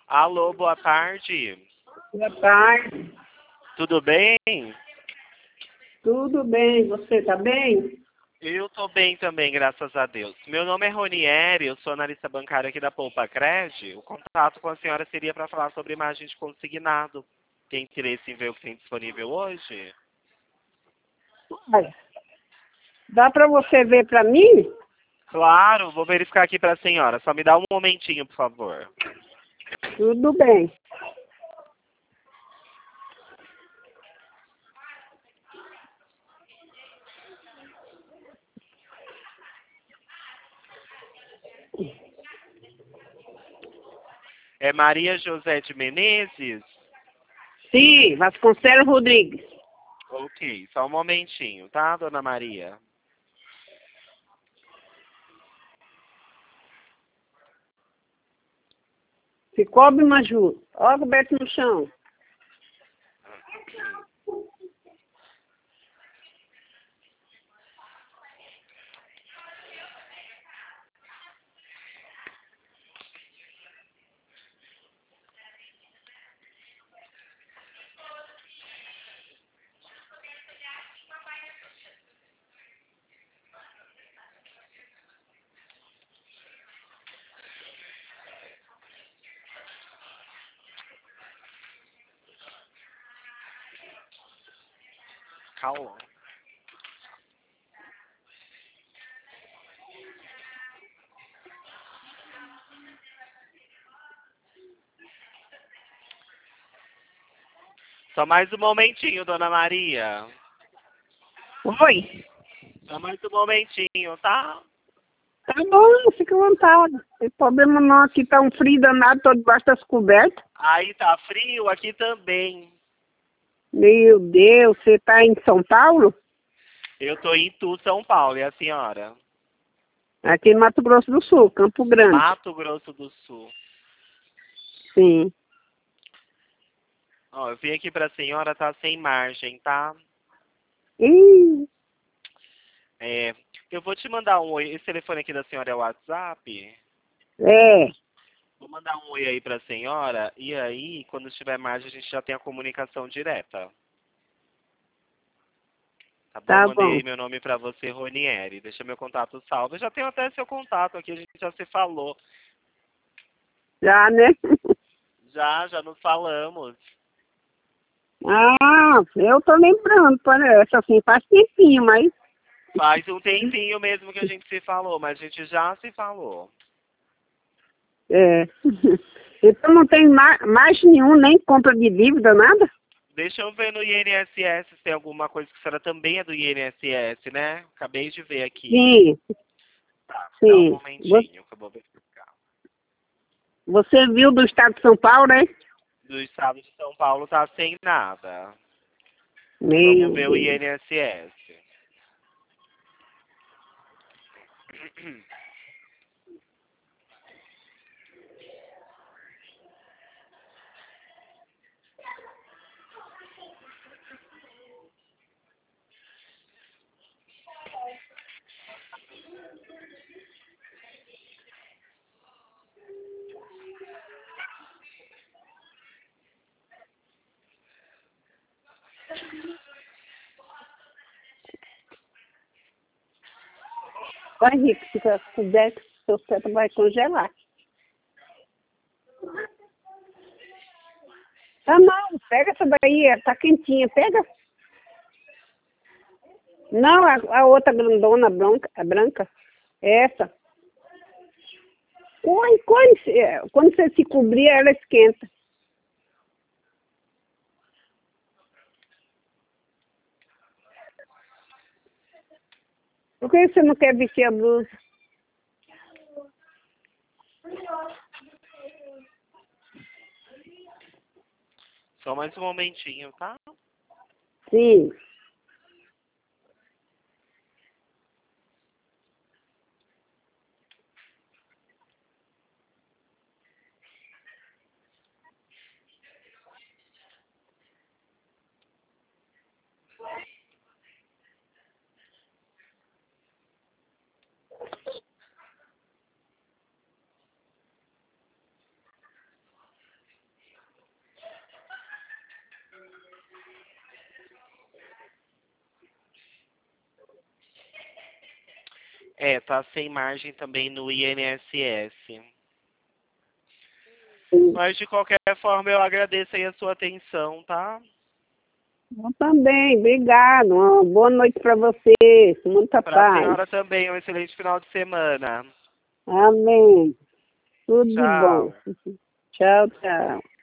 Alô, boa tarde. Boa tarde. Tudo bem? Tudo bem? Você tá bem? Eu tô bem também, graças a Deus. Meu nome é Ronieri, eu sou analista bancário aqui da Poupa Cred. O contato com a senhora seria para falar sobre imagem de consignado. Tem interesse em ver o que tem disponível hoje? Olha, dá para você ver para mim? Claro, vou verificar aqui para a senhora. Só me dá um momentinho, por favor. Tudo bem. É Maria José de Menezes? Sim, Vasconcelos Rodrigues. Ok, só um momentinho, tá, dona Maria? Cicobi Maju. Ó, coberto no chão. Calma. Só mais um momentinho, dona Maria. Oi. Só mais um momentinho, tá? Tá bom, fica à vontade. Não tem problema não. Aqui tá um frio danado, tô debaixo das cobertas. Aí tá frio, aqui também. Meu Deus, você tá em São Paulo? Eu tô em Itu, São Paulo, e a senhora? Aqui no Mato Grosso do Sul, Campo Grande. Mato Grosso do Sul. Sim. Ó, eu vim aqui pra senhora, tá sem margem, tá? Ih, É, eu vou te mandar um oi. Esse telefone aqui da senhora é o WhatsApp? é. Vou mandar um oi aí pra senhora, e aí, quando tiver margem, a gente já tem a comunicação direta. Tá bom? Tá Mandei bom. aí meu nome pra você, Ronieri. Deixa meu contato salvo. Eu já tenho até seu contato aqui, a gente já se falou. Já, né? Já nos falamos. Ah, eu tô lembrando, parece assim, faz tempinho, mas Faz um tempinho mesmo que a gente se falou, mas a gente já se falou. é. Então não tem mais nenhum, nem compra de dívida, nada? Deixa eu ver no INSS se tem alguma coisa que a senhora também é do INSS, né? Acabei de ver aqui. Sim, Tá, dá um sim. momentinho que eu vou verificar. Você viu do estado de São Paulo, né? Do estado de São Paulo tá sem nada. Vamos Meu ver o Deus. INSS. Vai, Henrique, se puder, seu teto vai congelar. Ah, não, pega essa daí, tá quentinha, pega. Não, a outra grandona branca, a branca, essa. Quando você se cobrir, ela esquenta. Por que você não quer vestir a blusa? Só mais um momentinho, tá? Sim. Tá sem margem também no INSS. Sim. Mas de qualquer forma eu agradeço aí a sua atenção, tá? Eu também, obrigado. Uma boa noite para você. Muita Para a paz. senhora também, um excelente final de semana. Amém. Tudo de bom. Tchau. Tchau, tchau.